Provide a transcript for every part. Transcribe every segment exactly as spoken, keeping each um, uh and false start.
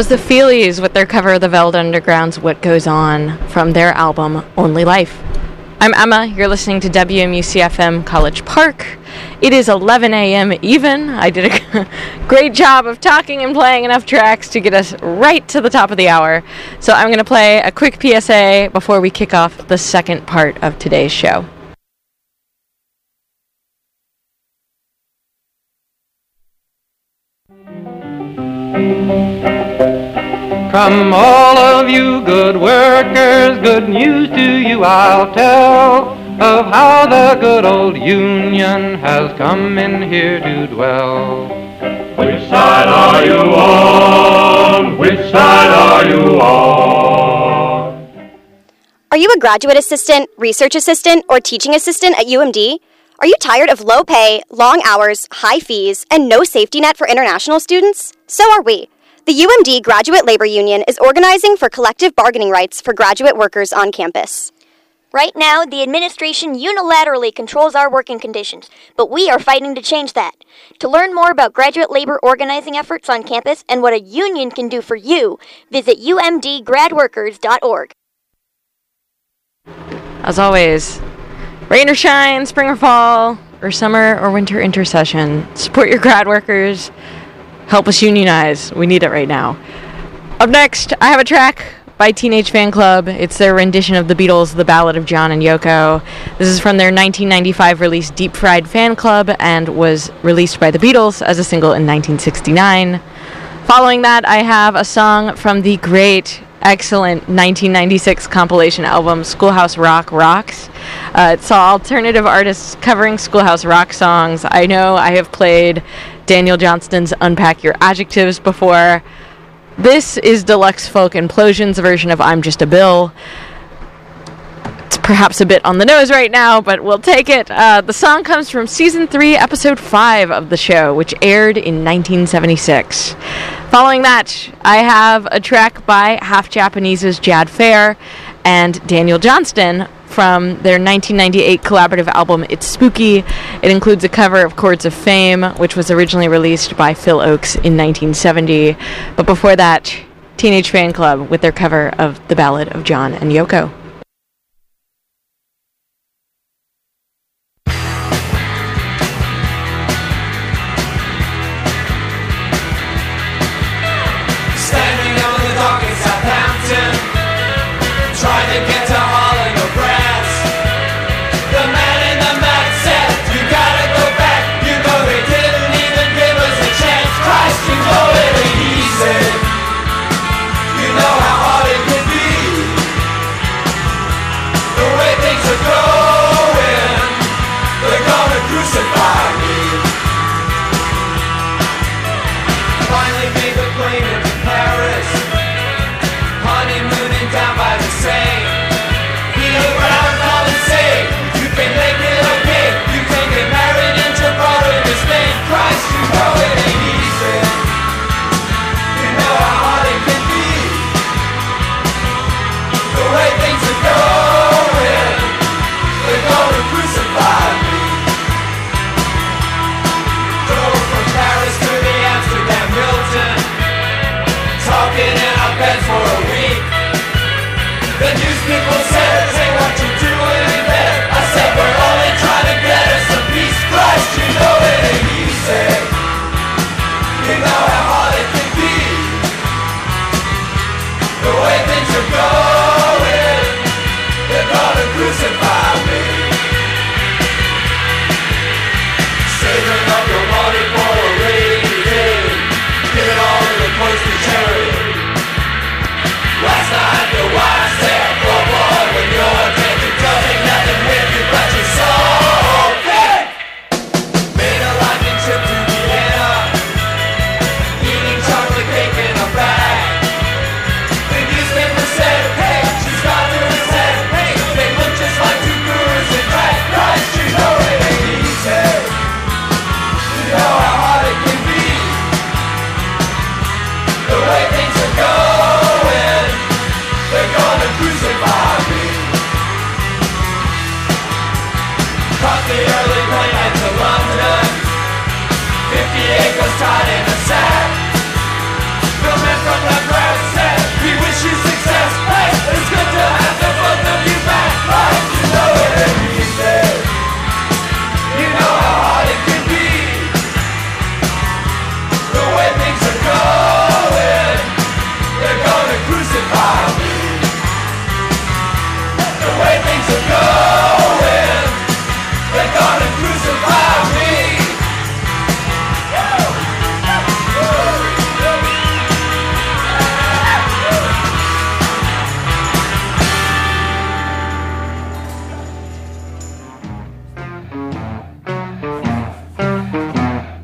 was the Feelies with their cover of the Velvet Underground's What Goes On from their album Only Life. I'm Emma. You're listening to W M U C F M College Park. It is eleven a.m. even. I did a great job of talking and playing enough tracks to get us right to the top of the hour. So I'm going to play a quick P S A before we kick off the second part of today's show. Come all of you good workers, good news to you I'll tell, of how the good old Union has come in here to dwell. Which side are you on? Which side are you on? Are you a graduate assistant, research assistant, or teaching assistant at U M D? Are you tired of low pay, long hours, high fees, and no safety net for international students? So are we. The U M D Graduate Labor Union is organizing for collective bargaining rights for graduate workers on campus. Right now, the administration unilaterally controls our working conditions, but we are fighting to change that. To learn more about graduate labor organizing efforts on campus and what a union can do for you, visit u m d grad workers dot org. As always, rain or shine, spring or fall, or summer or winter intercession, support your grad workers. Help us unionize. We need it right now. Up next, I have a track by Teenage Fan Club. It's their rendition of the Beatles' The Ballad of John and Yoko. This is from their nineteen ninety-five release Deep Fried Fan Club and was released by the Beatles as a single in nineteen sixty-nine. Following that, I have a song from the great, excellent nineteen ninety-six compilation album Schoolhouse Rock Rocks. Uh, it's all alternative artists covering Schoolhouse Rock songs. I know I have played Daniel Johnston's Unpack Your Adjectives before. This is Deluxe Folk Implosion's version of I'm Just a Bill. It's perhaps a bit on the nose right now, but we'll take it. Uh, the song comes from Season three, Episode five of the show, which aired in nineteen seventy-six. Following that, I have a track by Half Japanese's Jad Fair and Daniel Johnston from their nineteen ninety-eight collaborative album It's Spooky. It includes a cover of Chords of Fame, which was originally released by Phil Ochs in nineteen seventy. But before that, Teenage Fan Club with their cover of The Ballad of John and Yoko. You know how hard it could be.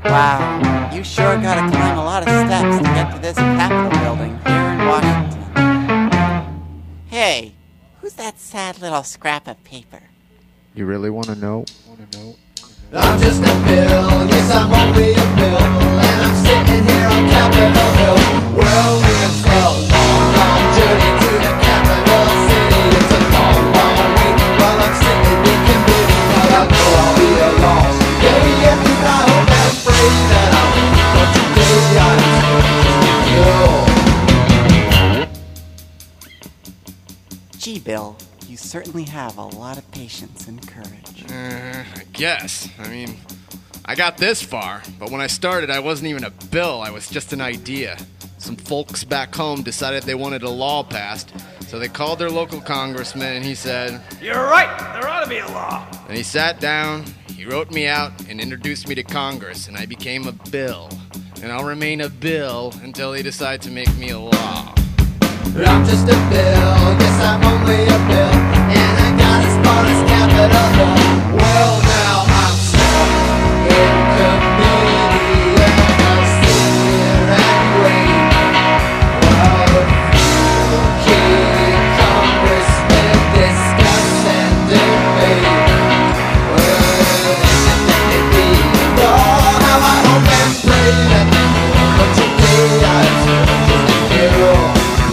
Wow, you sure gotta climb a lot of steps to get to this Capitol building here in Washington. Hey, who's that sad little scrap of paper? You really want to know? Want to know? I'm just a bill, yes I'm only a bill, and I'm sitting here on Capitol Hill. Well, it's a long, long journey to the capital city. It's a long, long week while I'm sitting in committee, but I know I'll be alone. Yeah, yeah, I hope and pray that I'll be, but today I'm just a bill. Gee, Bill, you certainly have a lot of patience and courage. Uh, I guess. I mean, I got this far, but when I started, I wasn't even a bill. I was just an idea. Some folks back home decided they wanted a law passed, so they called their local congressman, and he said, "You're right, there ought to be a law." And he sat down, he wrote me out, and introduced me to Congress, and I became a bill. And I'll remain a bill until they decide to make me a law. I'm just a bill, yes I'm only a bill, and I got as far as Capitol Hill. Well now I'm stuck in committee, and I'll sit here and wait. While a few key congressmen discuss and debate. Well, anything it be, Lord, how I hope and pray that they will, but today I'm just a bill.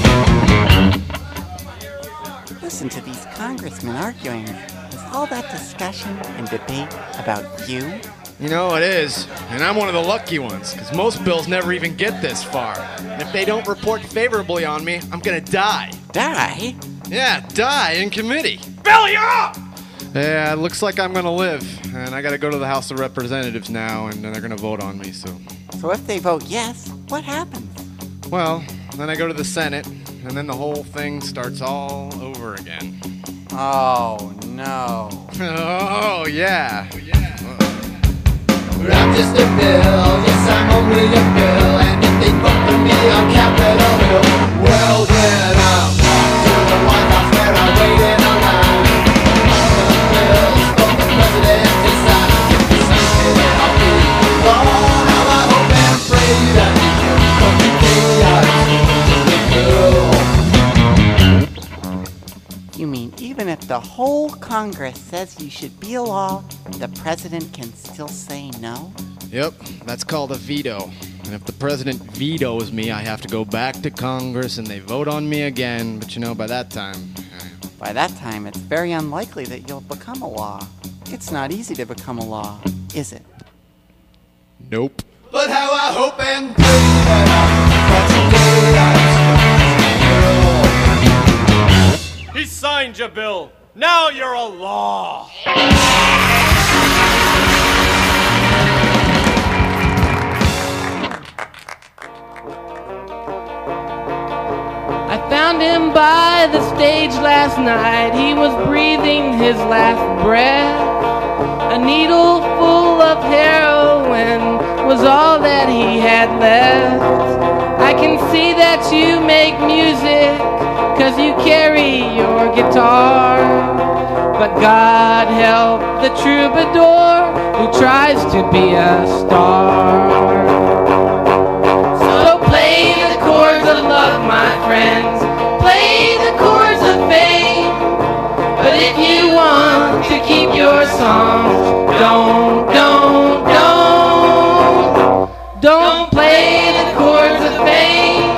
Listen to these congressmen arguing. Is all that discussion and debate about you? You know, it is. And I'm one of the lucky ones, because most bills never even get this far. And if they don't report favorably on me, I'm gonna die. Die? Yeah, die in committee. Bill, you're up! Yeah, it looks like I'm gonna live. And I gotta go to the House of Representatives now, and then they're gonna vote on me, so... So if they vote yes, what happens? Well, then I go to the Senate, and then the whole thing starts all over again. Oh, no. Oh, yeah. But I'm just a bill, yes I'm only a bill, and if they vote for me on Capitol Hill, well then I'm off to the White House where I wait in a line. All the bills for the president to sign, something I'll be. Lord, how I hope and pray that you will, but today I'm just a bill. You mean even if the whole Congress says you should be a law, the president can still say no? Yep, that's called a veto. And if the president vetoes me, I have to go back to Congress and they vote on me again. But you know, by that time... By that time, it's very unlikely that you'll become a law. It's not easy to become a law, is it? Nope. But how I hope and pray that I'm but today I'm just a bill. He signed you, Bill. Now you're a law. I found him by the stage last night. He was breathing his last breath. A needle full of heroin was all that he had left. I can see that you make music, 'cause you carry your guitar. But God help the troubadour who tries to be a star. So play the chords of love, my friends. Play the chords of fame. But if you want to keep your songs, don't, don't, don't. Don't play the chords of fame.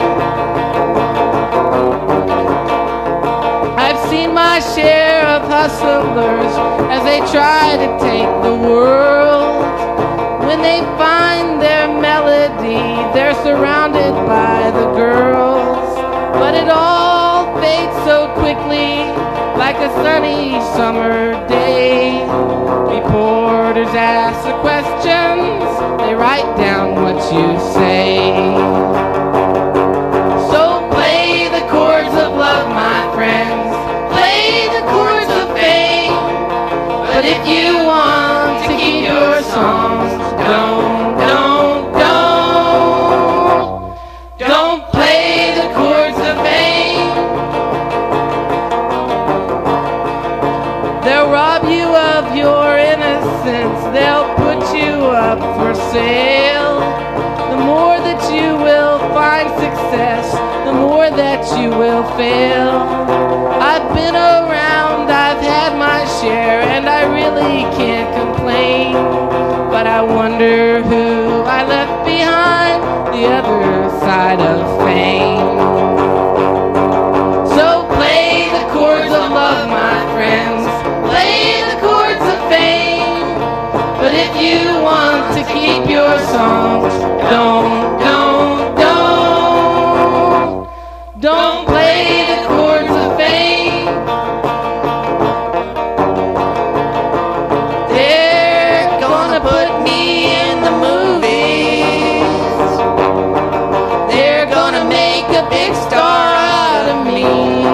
I've seen my share of hustlers as they try to take the world. When they find their melody, they're surrounded by the girls. But it all fades so quickly, like a sunny summer day. Reporters ask the questions, they write down what you say. So play the chords of love, my friends. Play the chords of fame. But if you want to keep your songs, don't, don't, don't. Don't play the chords of fame. They'll rob you of your innocence. They'll they'll put you up for sale. The more that you will find success, the more that you will fail. I've been around, I've had my share, and I really can't complain. But I wonder who I left behind the other side of fame. So play the chords of love, my friends. Play the chords of fame. But if you want to keep your songs, don't, don't, don't. Don't play the chords of fame. They're gonna put me in the movies. They're gonna make a big star out of me.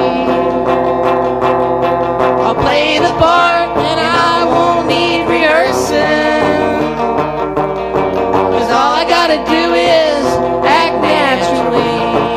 I'll play the part and I won't need rehearsing. 'Cause all I gotta do is act naturally.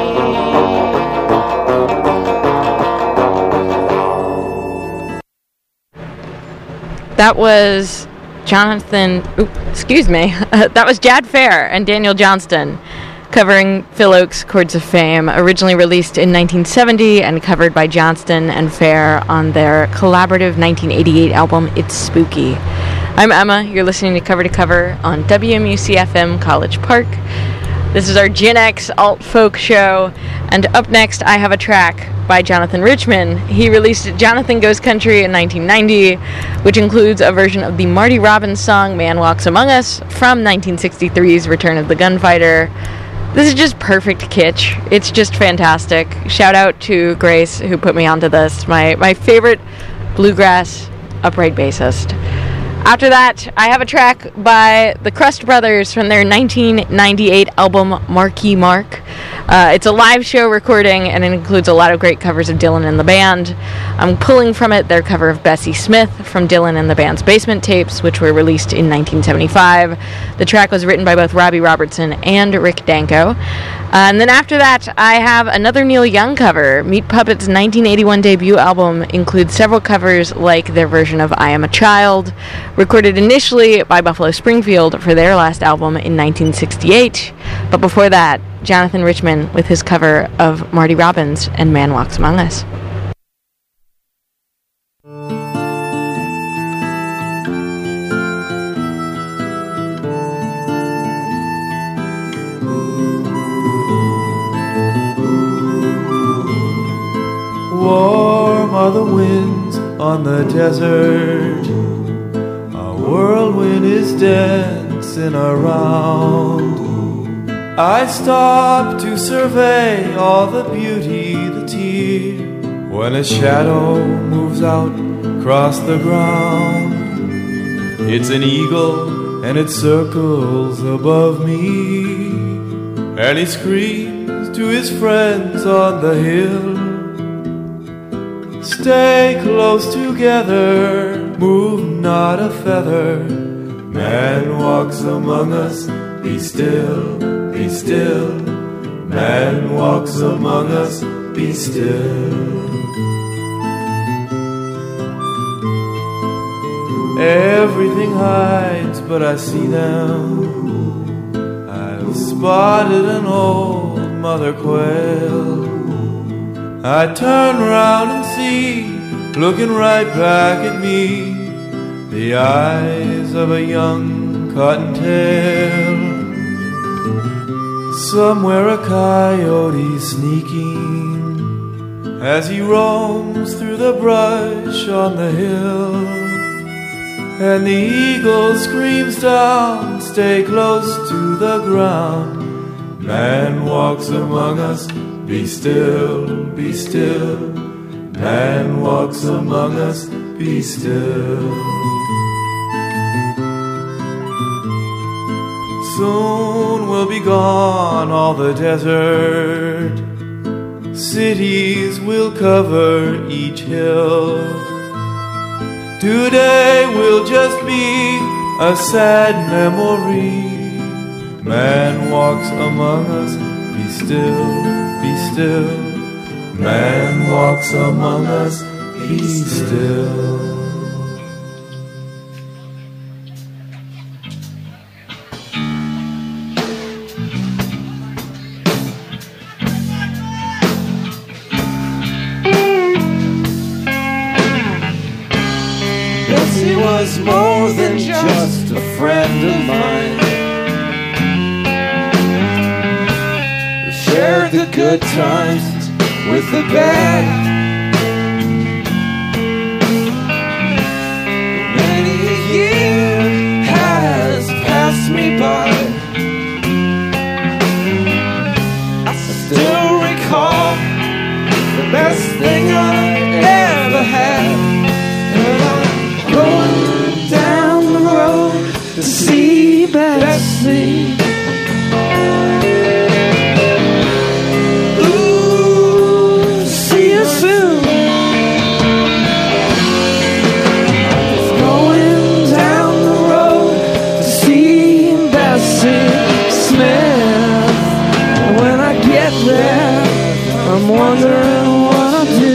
That was Jonathan, oop, excuse me, that was Jad Fair and Daniel Johnston covering Phil Ochs' Chords of Fame, originally released in nineteen seventy and covered by Johnston and Fair on their collaborative nineteen eighty-eight album, It's Spooky. I'm Emma, you're listening to Cover to Cover on W M U C F M College Park. This is our Gen X alt folk show, and up next I have a track by Jonathan Richman. He released Jonathan Goes Country in nineteen ninety, which includes a version of the Marty Robbins song Man Walks Among Us from nineteen sixty-three's Return of the Gunfighter. This is just perfect kitsch. It's just fantastic. Shout out to Grace who put me onto this, my, my favorite bluegrass upright bassist. After that, I have a track by the Crust Brothers from their nineteen ninety-eight album Marquee Mark. Uh, it's a live show recording, and it includes a lot of great covers of Dylan and the Band. I'm pulling from it their cover of Bessie Smith from Dylan and the Band's Basement Tapes, which were released in nineteen seventy-five. The track was written by both Robbie Robertson and Rick Danko. Uh, and then after that, I have another Neil Young cover. Meat Puppets' nineteen eighty-one debut album includes several covers like their version of I Am a Child, recorded initially by Buffalo Springfield for their last album in nineteen sixty-eight. But before that, Jonathan Richman with his cover of Marty Robbins and Man Walks Among Us. Warm are the winds on the desert. A whirlwind is dancing around. I stop to survey all the beauty that's here. When a shadow moves out across the ground, it's an eagle and it circles above me, and he screams to his friends on the hill, stay close together, move not a feather. Man walks among us, be still, be still. Man walks among us, be still. Everything hides, but I see them. I've spotted an old mother quail. I turn round and see, looking right back at me, the eyes of a young cottontail. Somewhere a coyote sneaking as he roams through the brush on the hill, and the eagle screams down, stay close to the ground. Man walks among us, be still, be still. Man walks among us, be still. Soon will be gone all the desert. Cities will cover each hill. Today will just be a sad memory. Man walks among us, be still, be still. Man walks among us, be still. a friend of mine. We shared the good times with the bad. Many a year has passed me by. I still recall the best thing I ever had. And I'm going down the road to see Bessie. Ooh, see you soon. I'm just going down the road to see Bessie Smith. And when I get there, I'm wondering what I'll do.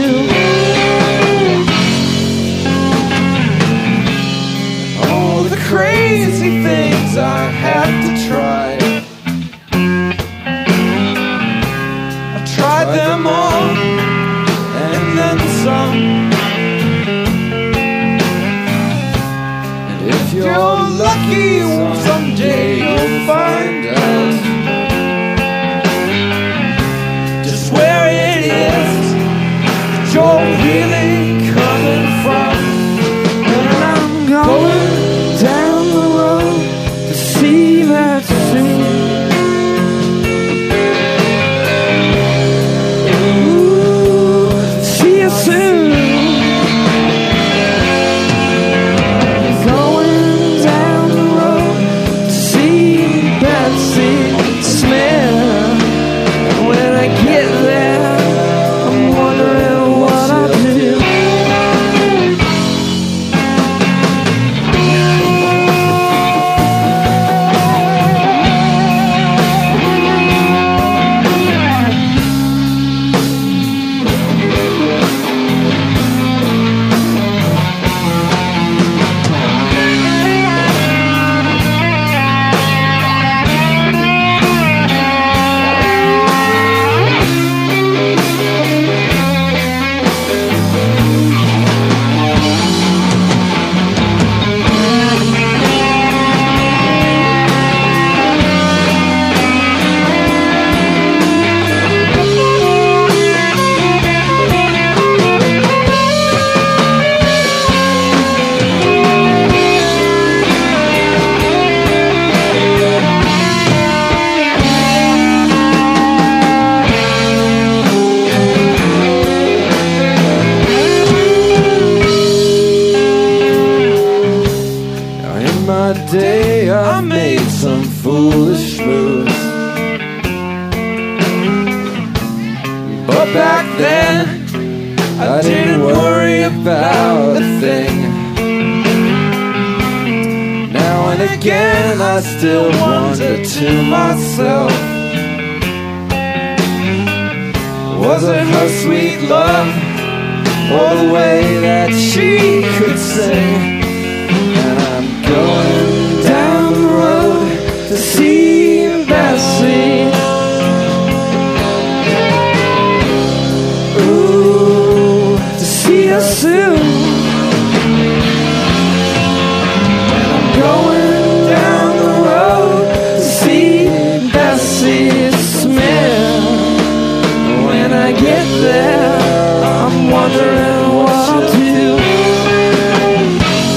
All the crazy things I had to try, I tried them all and then some. And if you're lucky, someday you'll find out just where it is that you're really coming from. And I'm going down the road to see that soon. Ooh, see you soon. Going down the road to see Betsy Smith. When I get there, I'm wondering what I'll do. Now in my day I made some foolish moves, but back then I didn't worry about a thing. Now and again I still wonder to myself, was it her sweet love or the way that she could sing? And I'm going down the road to see Bessie. Ooh, to see her soon. And I'm going down the road to see Bessie Smith. When I get there, I'm wondering what I'll do.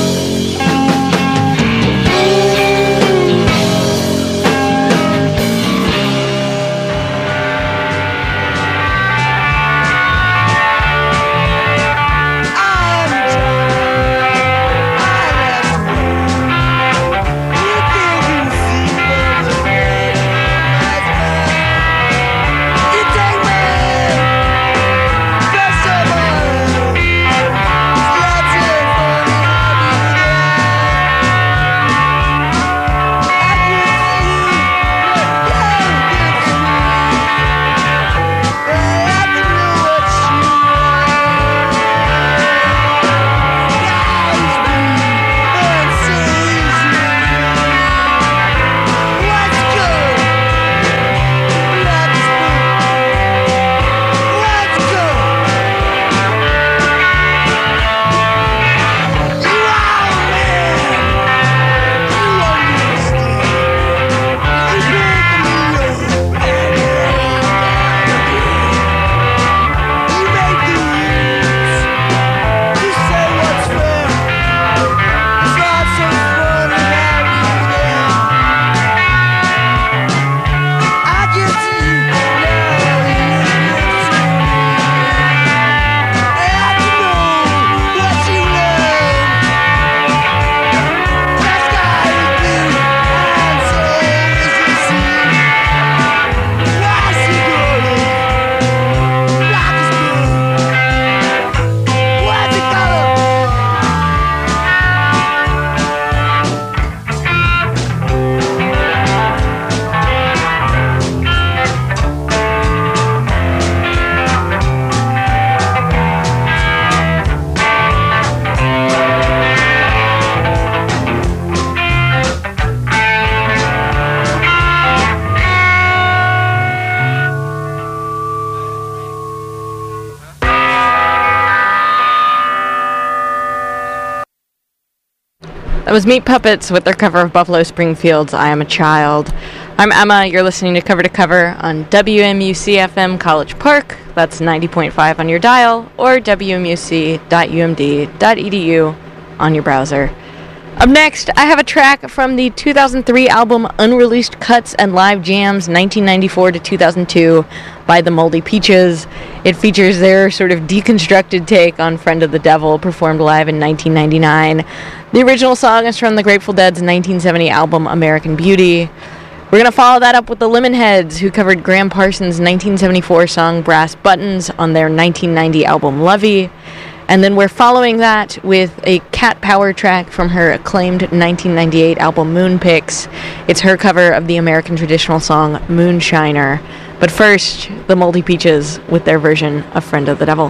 was Meat Puppets with their cover of Buffalo Springfield's I Am a Child. I'm Emma. You're listening to Cover to Cover on W M U C F M College Park. That's ninety point five on your dial, or w m u c dot u m d dot e d u on your browser. Up next, I have a track from the two thousand three album Unreleased Cuts and Live Jams nineteen ninety-four to two thousand two by the Moldy Peaches. It features their sort of deconstructed take on Friend of the Devil, performed live in nineteen ninety-nine. The original song is from the Grateful Dead's nineteen seventy album American Beauty. We're going to follow that up with the Lemonheads, who covered Graham Parsons' nineteen seventy-four song Brass Buttons on their nineteen ninety album Lovey. And then we're following that with a Cat Power track from her acclaimed nineteen ninety-eight album Moonpix. It's her cover of the American traditional song Moonshiner. But first, the Moldy Peaches with their version of Friend of the Devil.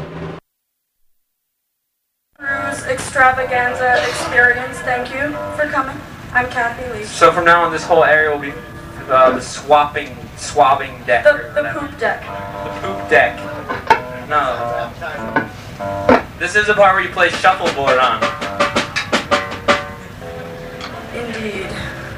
Cruise Extravaganza Experience, thank you for coming. I'm Kathy Lee. So from now on, this whole area will be uh, the swapping, swabbing deck. The, the poop deck. The poop deck. No. This is the part where you play shuffleboard on. Indeed.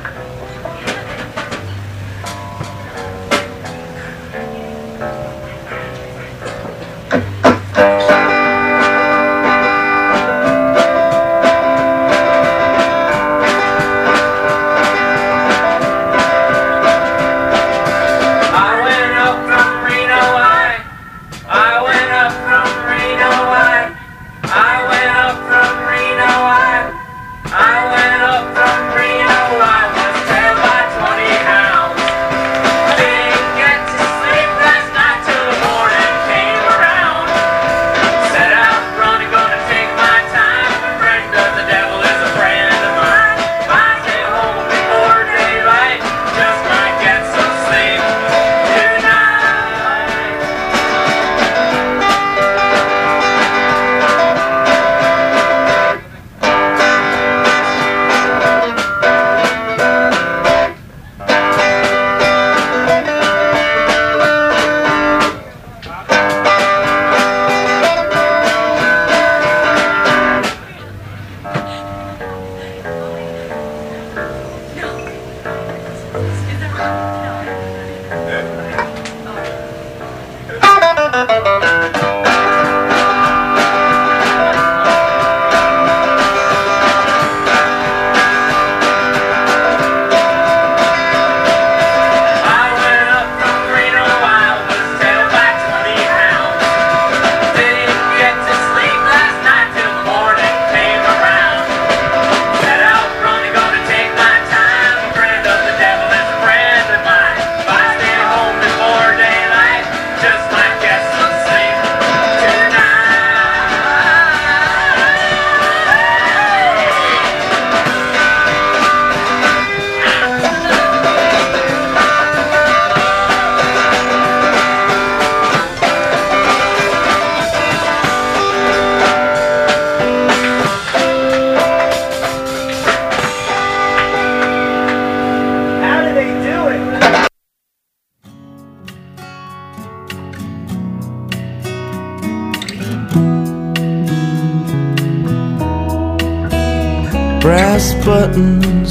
Brass buttons,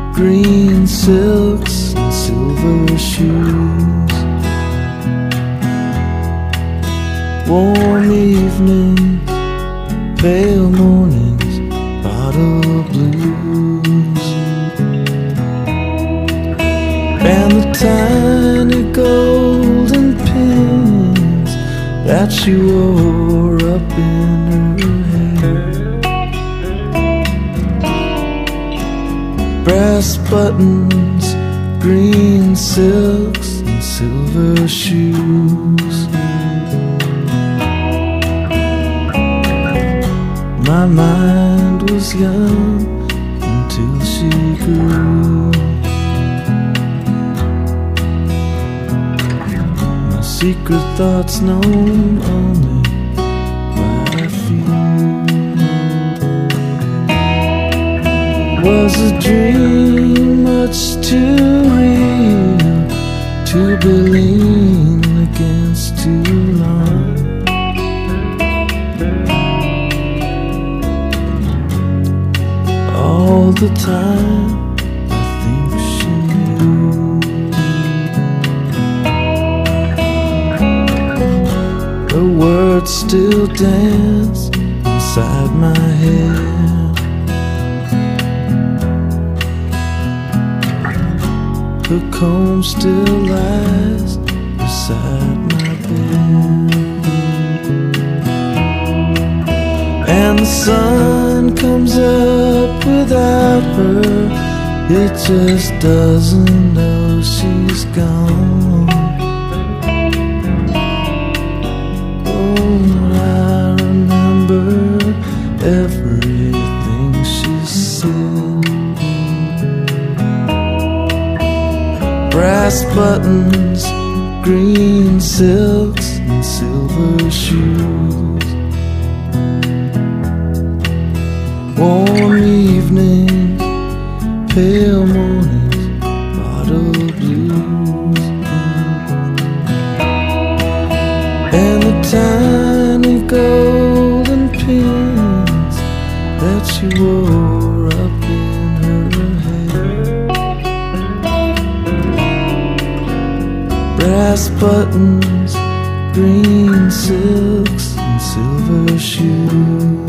green silks, and silver shoes. Warm evenings, pale mornings, bottle blues. And the tiny golden pins that she wore up in her hair. Brass buttons, green silks, and silver shoes. My mind was young until she grew. My secret thoughts known only by a few. Was a dream much too real to be leaned against too long? All the time I think she knew. The words still dance inside my head. The comb still lies beside my bed. And the sun comes up without her. It just doesn't know she's gone. Oh, I remember everything she said. Brass buttons, green silks, and silver shoes. Warm evenings, pale mornings, bottle blues. And the tiny golden pins that she wore up in her hair. Brass buttons, green silks, and silver shoes.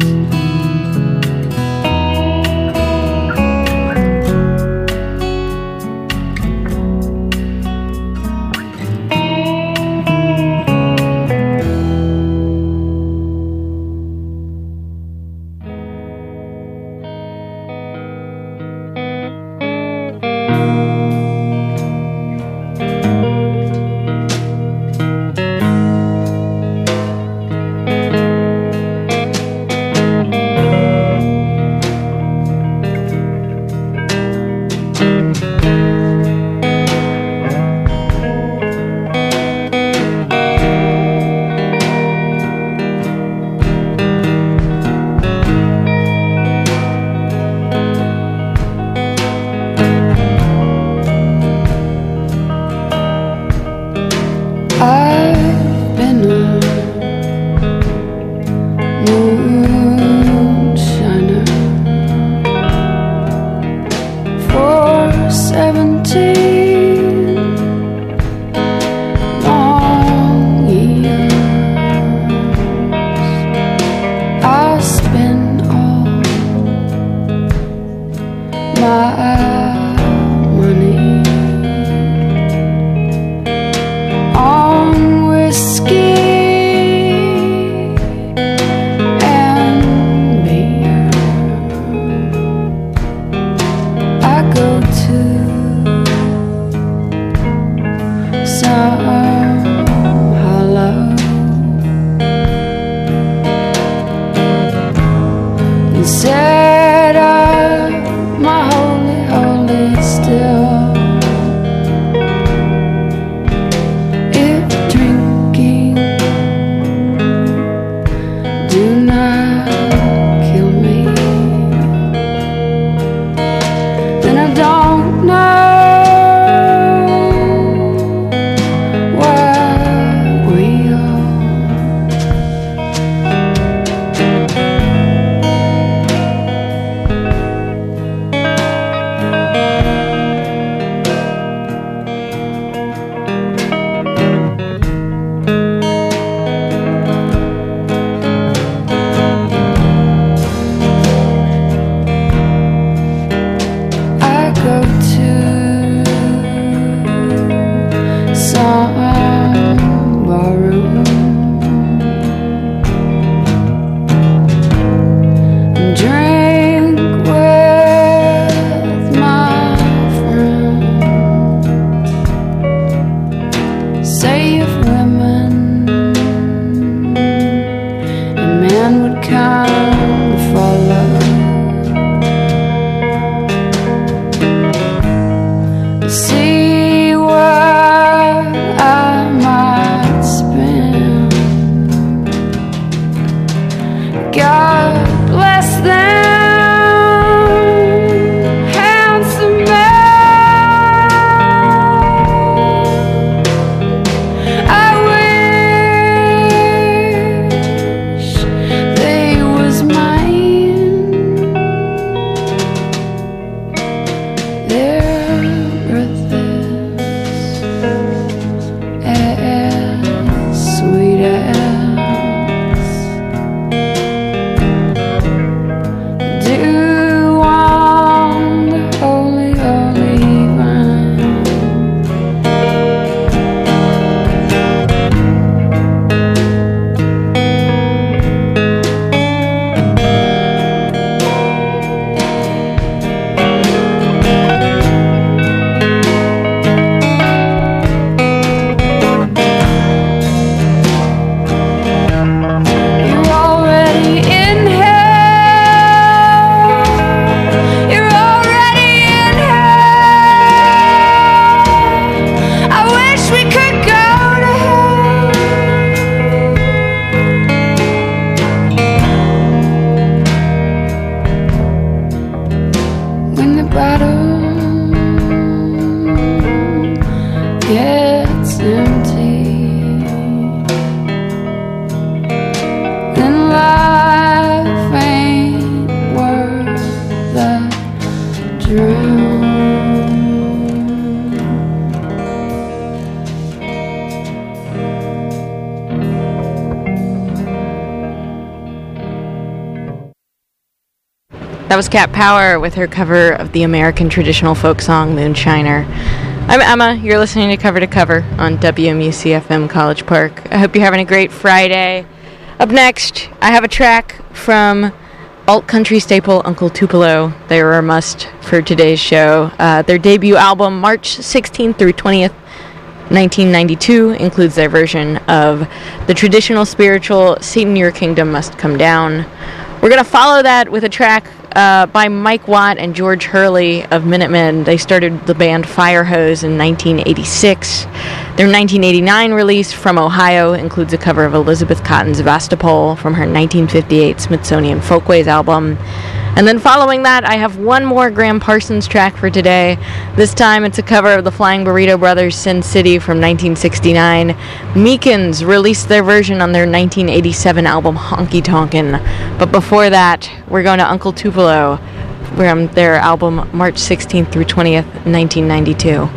That was Cat Power with her cover of the American traditional folk song Moonshiner. I'm Emma. You're listening to Cover to Cover on W M U C F M College Park. I hope you're having a great Friday. Up next, I have a track from alt country staple Uncle Tupelo. They were a must for today's show. Uh, their debut album, March sixteenth through twentieth, nineteen ninety-two, includes their version of the traditional spiritual Satan Your Kingdom Must Come Down. We're going to follow that with a track uh, by Mike Watt and George Hurley of Minutemen. They started the band Firehose in nineteen eighty-six. Their nineteen eighty-nine release, From Ohio, includes a cover of Elizabeth Cotton's Vastapole from her nineteen fifty-eight Smithsonian Folkways album. And then following that, I have one more Graham Parsons track for today. This time it's a cover of the Flying Burrito Brothers' Sin City from nineteen sixty-nine. Meekins released their version on their nineteen eighty-seven album Honky Tonkin'. But before that, we're going to Uncle Tupelo from their album March sixteenth through twentieth, nineteen ninety-two.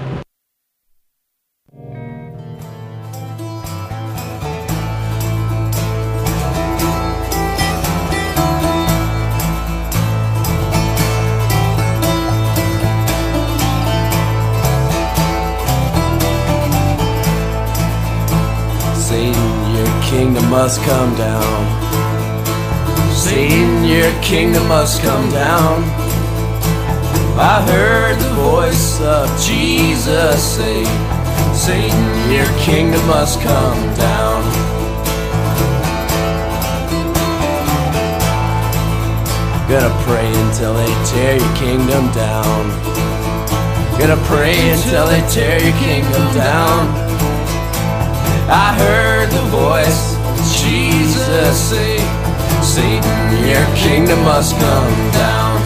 Kingdom must come down. Satan, your kingdom must come down. I heard the voice of Jesus say, Satan, your kingdom must come down. Gonna pray until they tear your kingdom down. Gonna pray until they tear your kingdom down. I heard the voice of Jesus say, Satan, your kingdom must come down.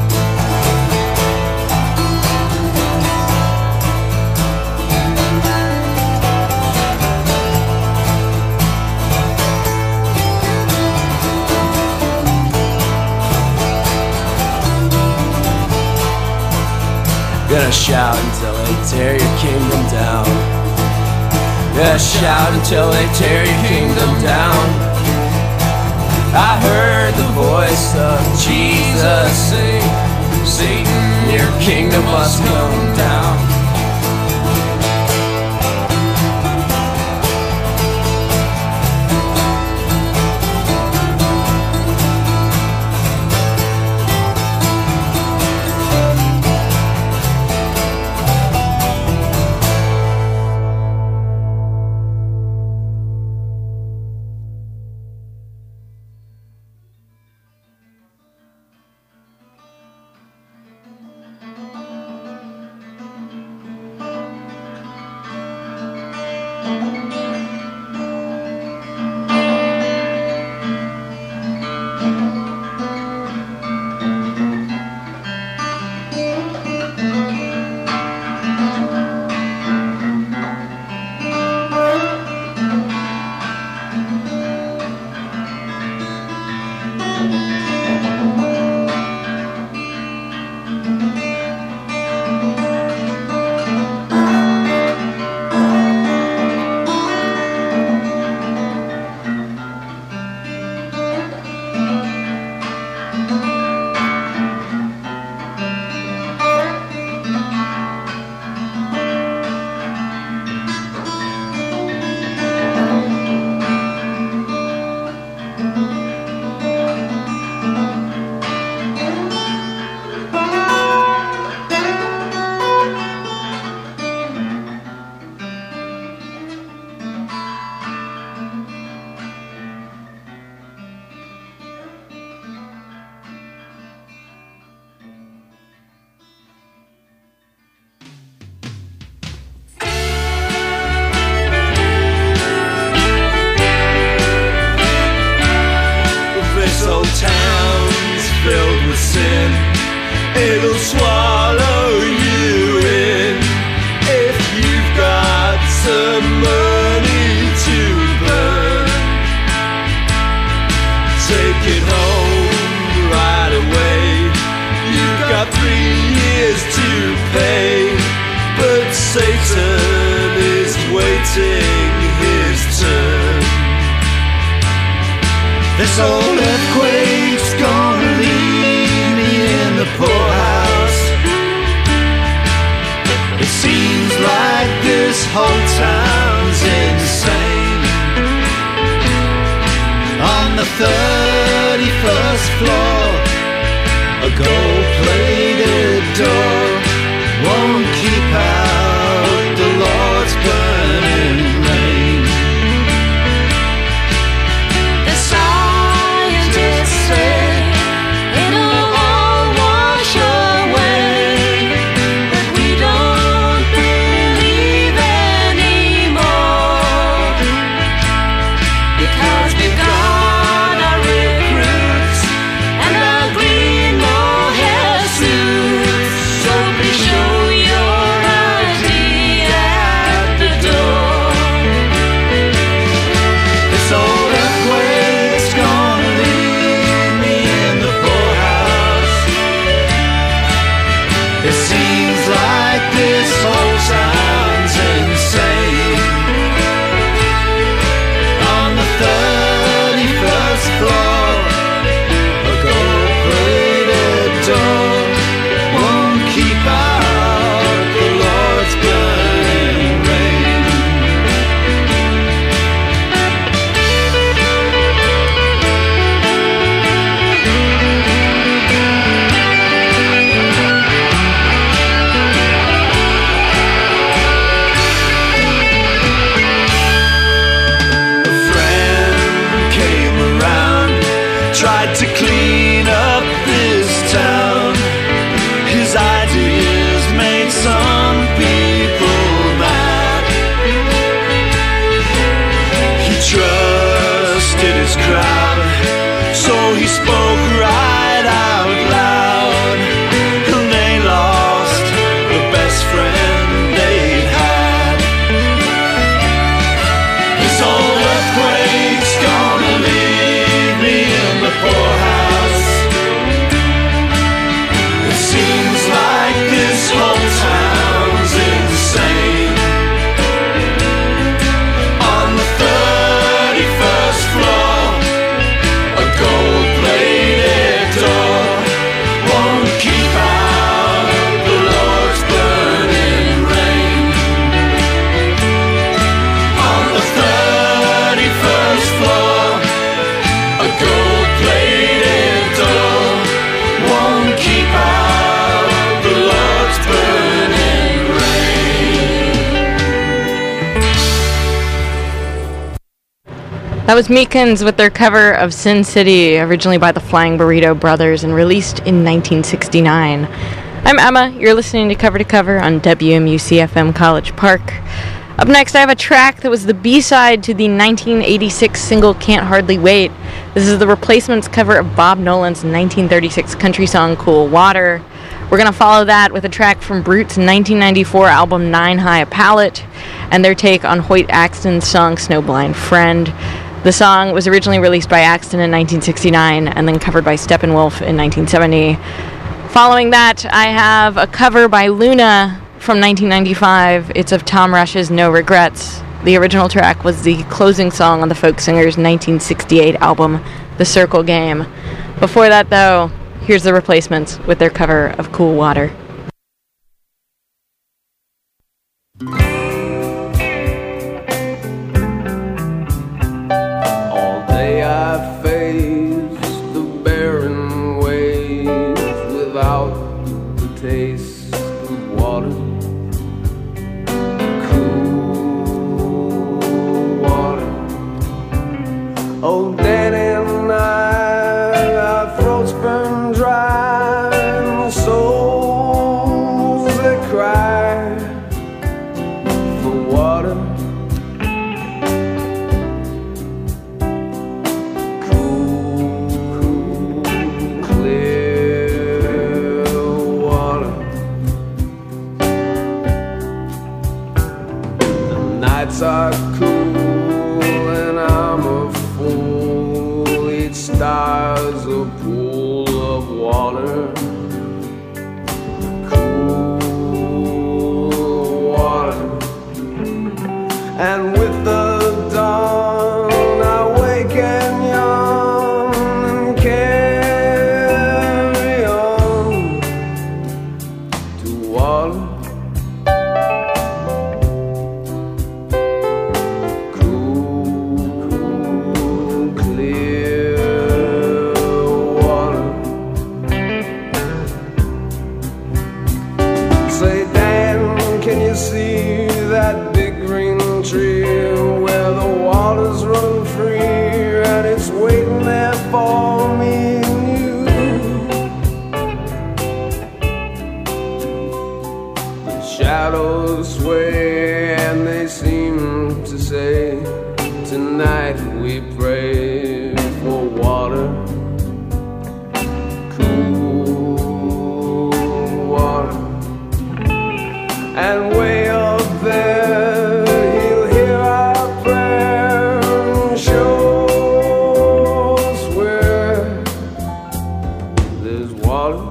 Gonna shout until they tear your kingdom down. Gonna shout until they tear your kingdom down. I heard the voice of Jesus say, Satan, your kingdom must come down. It'll swallow you in if you've got some money to burn. Take it home right away. You've got three years to pay, but Satan is waiting his turn. This old earthquake's gonna leave me this whole town's insane. On the thirty-first floor, a gold-plated door won't keep out the Lord's burning rain. The scientists say it'll all wash away, but we don't believe anymore, because we've got our recruits and our green mohair suits. So please show your I D at the door. This old earthquake's gonna leave me in the poorhouse. It seems like this whole town's insane. On the thirty-first floor, a gold-plated door won't keep out the Lord's burning rain. A friend came around, tried to clean up this town. His ideas made some people mad. He trusted his crowd, so he spoke right out loud. And they lost the best friend they'd had. This old earthquake's gonna leave me in the poorhouse. It seems like this whole town's insane. On the thirty-first floor, a gold-plated door won't keep out the Lord's burning rain. On the thirty-first floor, a gold-plated door won't keep out the Lord's burning rain. That was Meekins with their cover of Sin City, originally by the Flying Burrito Brothers and released in nineteen sixty-nine. I'm Emma. You're listening to Cover to Cover on W M U C F M College Park. Up next, I have a track that was the B-side to the nineteen eighty-six single Can't Hardly Wait. This is the Replacements cover of Bob Nolan's nineteen thirty-six country song Cool Water. We're going to follow that with a track from Brute's nineteen ninety-four album Nine High Palette and their take on Hoyt Axton's song Snowblind Friend. The song was originally released by Axton in nineteen sixty-nine and then covered by Steppenwolf in nineteen seventy. Following that, I have a cover by Luna from nineteen ninety-five. It's of Tom Rush's No Regrets. The original track was the closing song on the folk singer's nineteen sixty-eight album, The Circle Game. Before that, though, here's the Replacements with their cover of Cool Water. All day I face the barren waves without the taste of water. Cool water. Oh, day and night our throats burn dry and souls that cry for water. Nights are cool and I'm a fool. Each star's a pool of water. Cool water. And with the dawn I wake and yawn and carry on to water. you see that big green tree where the waters run free, and it's waiting there for me and you. The shadows sway and they seem to say, tonight we pray for water, cool water. And way up there he'll hear our prayer and show us where there's water,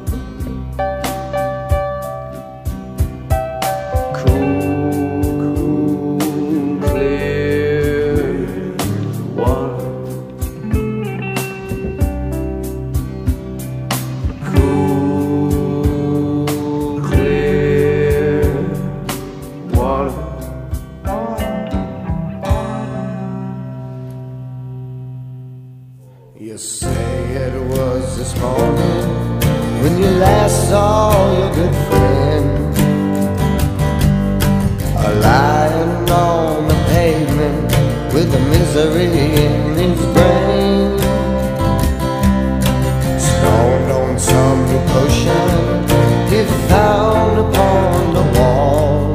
cool, cool, clear water, cool, clear water. You say it was this morning when you last saw your good friend, lying on the pavement with the misery in his brain, stoned on some new potion he found upon the wall,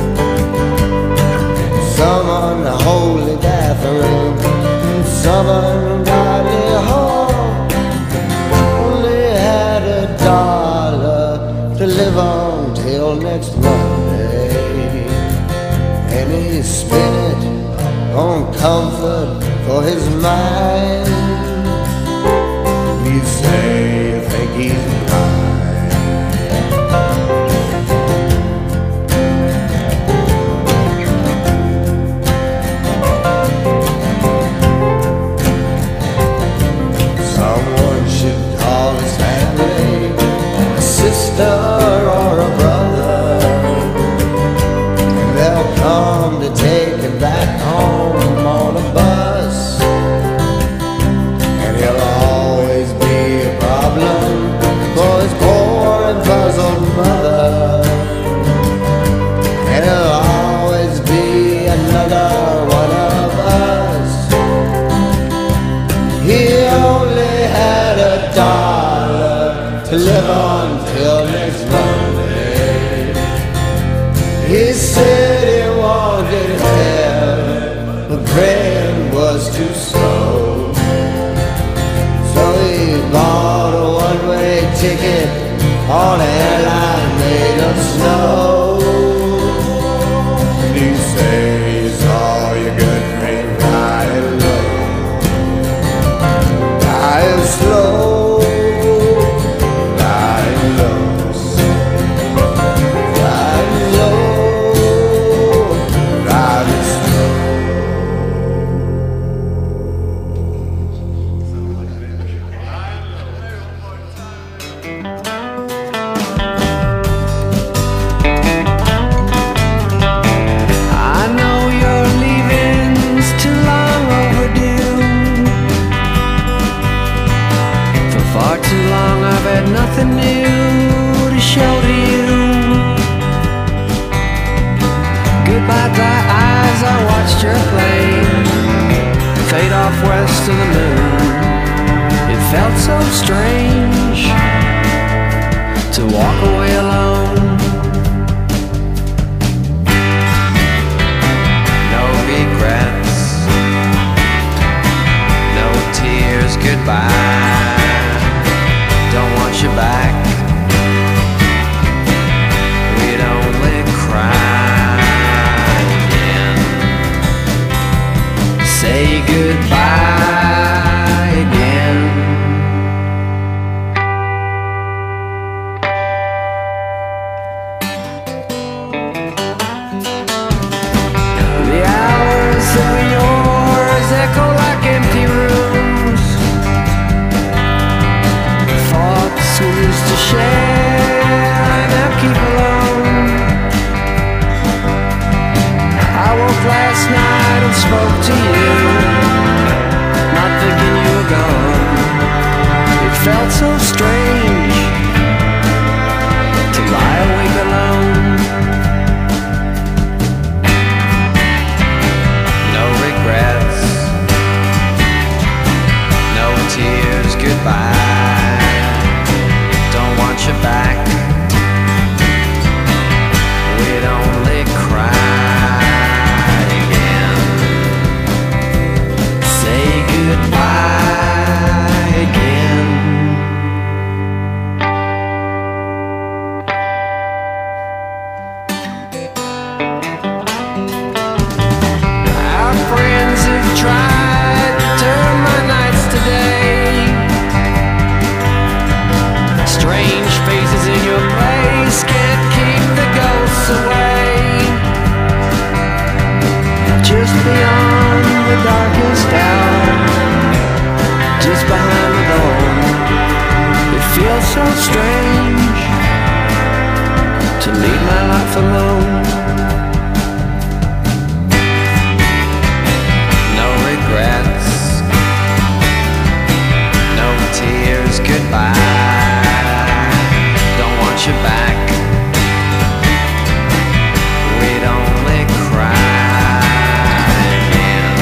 some unholy gathering, some ungodly hall. Only had a dollar to live on till next Monday, and he spent it on comfort for his mind. You say you think he's blind. Someone should call his family, a sister or a brother. They'll come to take him back home on a bus, and he'll always be a problem for his poor and puzzled mother, and he'll always be another one of us. He only had a dollar to live on till next Monday. He said he wanted help, but praying was too slow, so he bought a one-way ticket on an airline made of snow. These days all your good friends dying low, dying slow, dying low, dying low, dying slow. I know your leaving's too long overdue. For far too long I've had nothing new to show to you. Goodbye dry eyes, I watched your plane fade off west of the moon. It felt so strange to walk away alone. No regrets, no tears, goodbye. Don't want you back, we'd only cry again. Say goodbye again. The hours that were yours echo like empty rooms, thoughts we used to share I now keep alone. I woke last night and spoke to you, not thinking you were gone. It felt so strange to lie awake alone. we'd only cry again. Say goodbye again. Our friends have tried to turn my nights to day. Strange faces in your place can't keep the ghosts away. Just beyond the darkest hour, just behind the dawn, it feels so strange to leave my life alone. No regrets, no tears, goodbye. Don't want you back. We'd only cry again.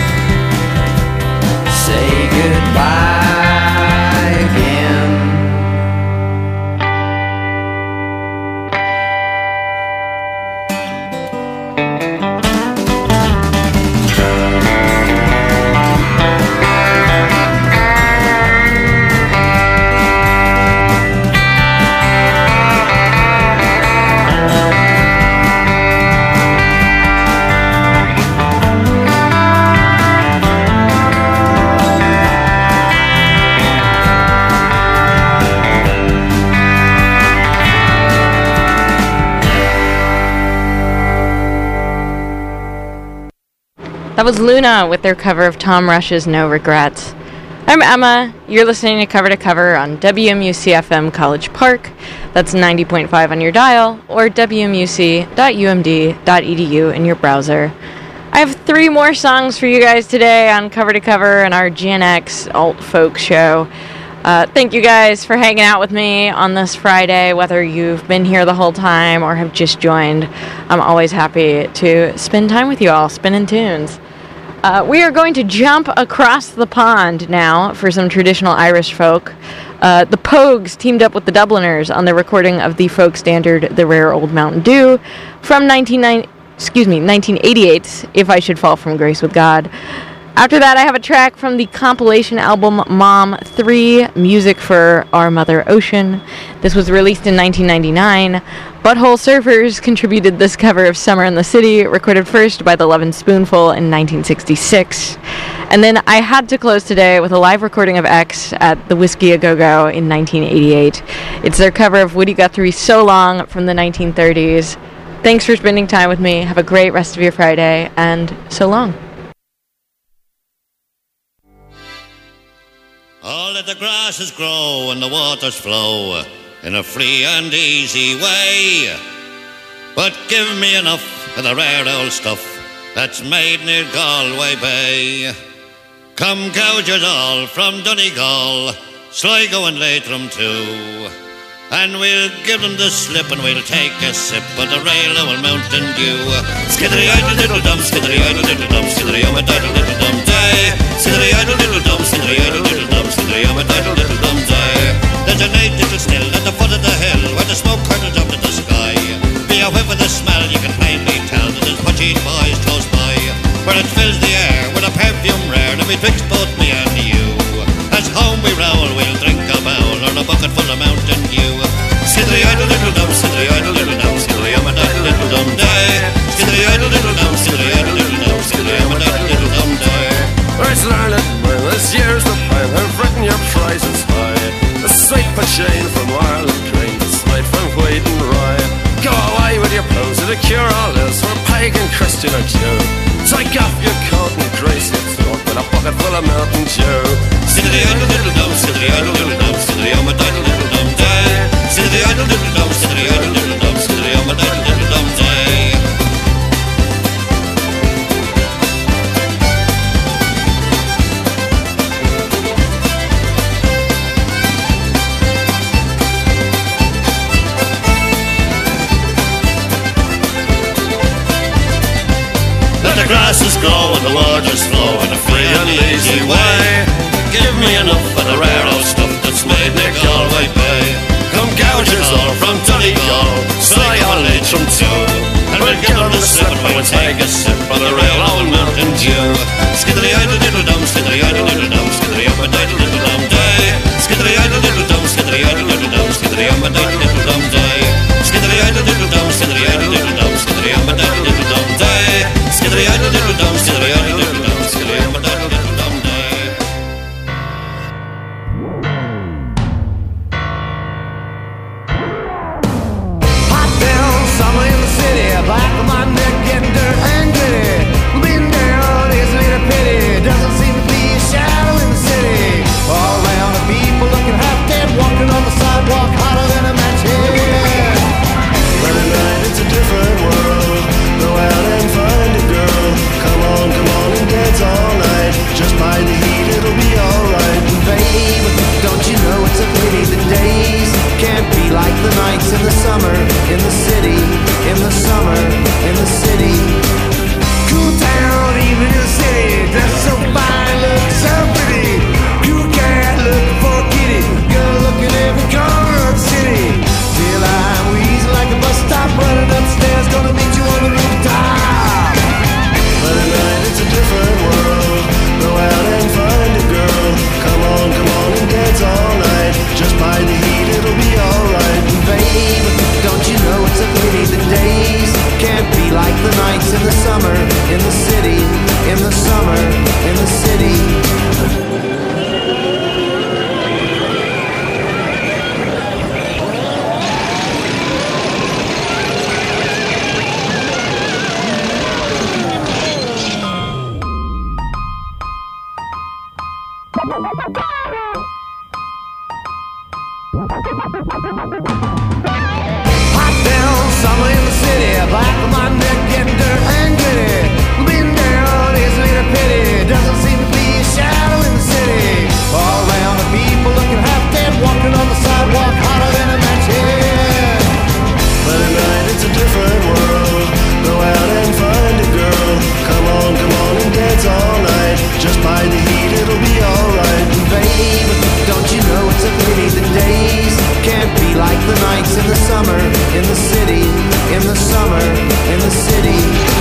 Say goodbye again. That was Luna with their cover of Tom Rush's No Regrets. I'm Emma. You're listening to Cover to Cover on W M U C F M College Park. That's ninety point five on your dial, or w m u c dot u m d dot e d u in your browser. I have three more songs for you guys today on Cover to Cover and our Gen X alt folk show. Uh, thank you guys for hanging out with me on this Friday, whether you've been here the whole time or have just joined. I'm always happy to spend time with you all, spinning tunes. Uh, we are going to jump across the pond now for some traditional Irish folk. Uh, the Pogues teamed up with the Dubliners on the recording of the folk standard The Rare Old Mountain Dew from nineteen ninety, excuse me, nineteen eighty-eight, If I Should Fall From Grace With God. After that, I have a track from the compilation album Mom three, Music for Our Mother Ocean. This was released in nineteen ninety-nine. Butthole Surfers contributed this cover of Summer in the City, recorded first by the Love and Spoonful in nineteen sixty-six. And then I had to close today with a live recording of X at the Whiskey A Go Go in nineteen eighty-eight. It's their cover of Woody Guthrie's So Long from the nineteen thirties. Thanks for spending time with me. Have a great rest of your Friday, and so long. Oh, let the grasses grow and the waters flow in a free and easy way. But give me enough of the rare old stuff that's made near Galway Bay. Come gougers all from Donegal, Sligo and Leitrim too. And we'll give them the slip and we'll take a sip of the Rale Old Mountain Dew. Skiddery idle little dum, skiddery idle little dum, skiddery um a idle little dum day. Skiddery idle little dum, skiddery idle little dum, skiddery um a idle little dum day. There's a nice little still at the foot of the hill where the smoke curtains up to the sky. Be a whiff of the smell, you can plainly tell that there's pudgy boys close by. Where it fills the air with a perfume rare and betwixt both me and you. As home we roll, we'll drink a bowl or a bucket full of Mountain Dew. Skiddery idle little dum, skiddery idle little dum, skiddery um a idle little dum day. Skiddery idle little dum, skiddery idle little dum, skiddery um a idle little dum day. Let's learn it when this year's the time. I've written your prices high. The sweet chain from Ireland Green, straight from Wheat and Rye. Go away with your pose, the cure all is for pagan, Christian or Jew. Take off your coat and grace your throat with a bucket full of Mountain Dew. Skiddery idle little dum, skiddery idle little dum, skiddery um a idle little dum day. Skiddery idle little dum, skiddery idle little dum, skiddery um a idle little dum day. Let the grasses grow and the waters flow in a free and easy way. Give me enough of the rare old stuff that's made near Galway Bay. Come gougers all from Donegal, Sligo and Leitrim too. we'll give them the slip and we'll take a sip of the real old Mountain Dew. Skiddery idle diddle dum, skiddery idle diddle dum, skiddery up a diddle diddle dum day. Skiddery idle diddle dum, skiddery idle diddle dum, skiddery up a diddle diddle dum day. Skiddery idle diddle dum, skiddery idle diddle dum, skiddery up a diddle diddle dum day. Skiddery idle diddle dum, skiddery idle diddle dum, skiddery up a diddle diddle dum day. Hot down, summer in the city, back of my neck getting dirt and gritty. Been down, isn't it a pity? Doesn't seem to be a shadow in the city. All around the people looking half dead, walking on the sidewalk hotter than a match head. But at night it's a different world. Go out and find a girl. Come on, come on and dance all night. Just by the heat it'll be alright. And babe, don't you know it's a pity the days can't be like the nights in the summer, in the city, in the summer, in the city. Cool town, even in the city, dressed so fine, look so pretty. Cool cat looking for a kitty, girl looking every corner of the city. Till I'm wheezing like a bus stop, running upstairs, gonna meet you on the rooftop. But at night it's a different world. Go out and find a girl. Come on, come on and dance all night. Just by the heat it'll be alright. And babe, don't you know it's a pity the days can't be like the nights in the summer, in the city, in the summer, in the city. Hot down, summer in the city, back of my neck getting dirt and gritty. Been down, isn't it a pity? Doesn't seem to be a shadow in the city. All around the people looking half dead, walking on the sidewalk hotter than a match head. But at night it's a different world. Go out and find a girl. Come on, come on and dance all night. Just by the heat it'll be alright. And babe, don't you know it's a pity the days can't be like the nights in the summer, in the city, in the summer, in the city.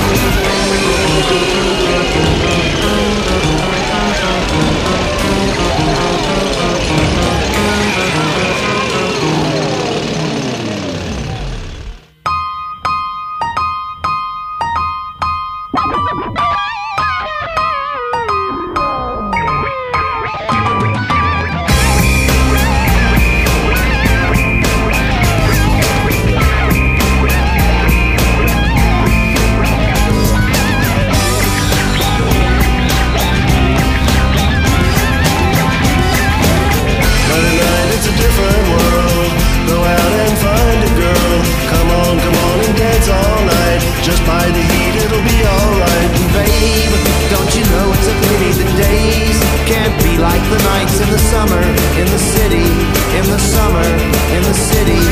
Just by the heat it'll be alright. And babe, don't you know it's a pity the days can't be like the nights in the summer, in the city, in the summer, in the city.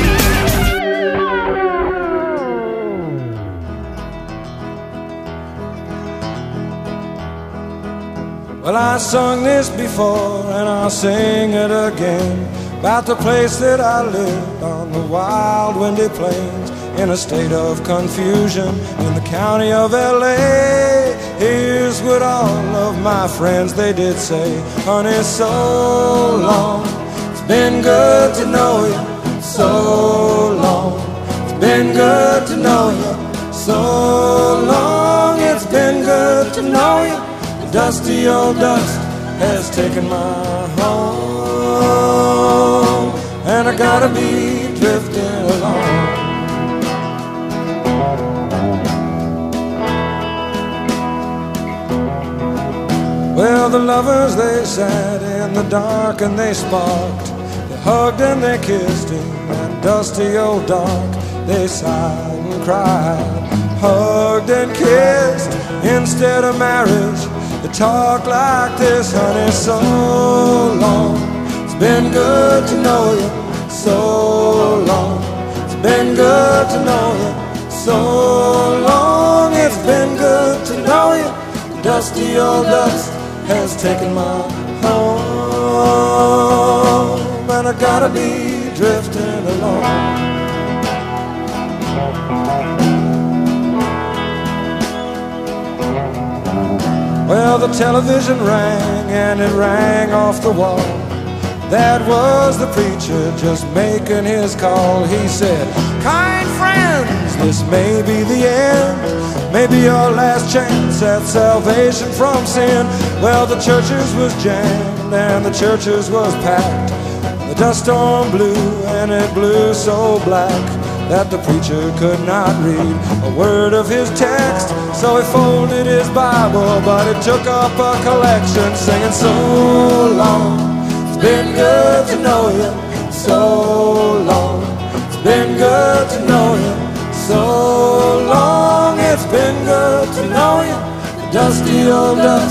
Well, I sung this before and I'll sing it again, about the place that I lived on the wild windy plains, in a state of confusion in the county of L A. Here's what all of my friends they did say: honey, so long, it's been good to know you, so long, it's been good to know you, so long, it's been good to know you. The dusty old dust has taken my home, and I gotta be drifting along. Well, the lovers, they sat in the dark and they sparked. They hugged and they kissed in that dusty old dark. They sighed and cried, hugged and kissed instead of marriage. They talked like this: honey, so long, it's been good to know you, so long, it's been good to know you, so long, it's been good to know you. The dusty old dust has taken my home, and I gotta be drifting along. the television rang, and it rang off the wall. That was the preacher just making his call. He said, kind friends, this may be the end, maybe your last chance at salvation from sin. Well, the churches was jammed and the churches was packed. The dust storm blew and it blew so black that the preacher could not read a word of his text. So he folded his Bible, but it took up a collection, singing, so long, it's been good to know you, so long, it's been good to know you, so long, it's been good to know you, the dusty old dust.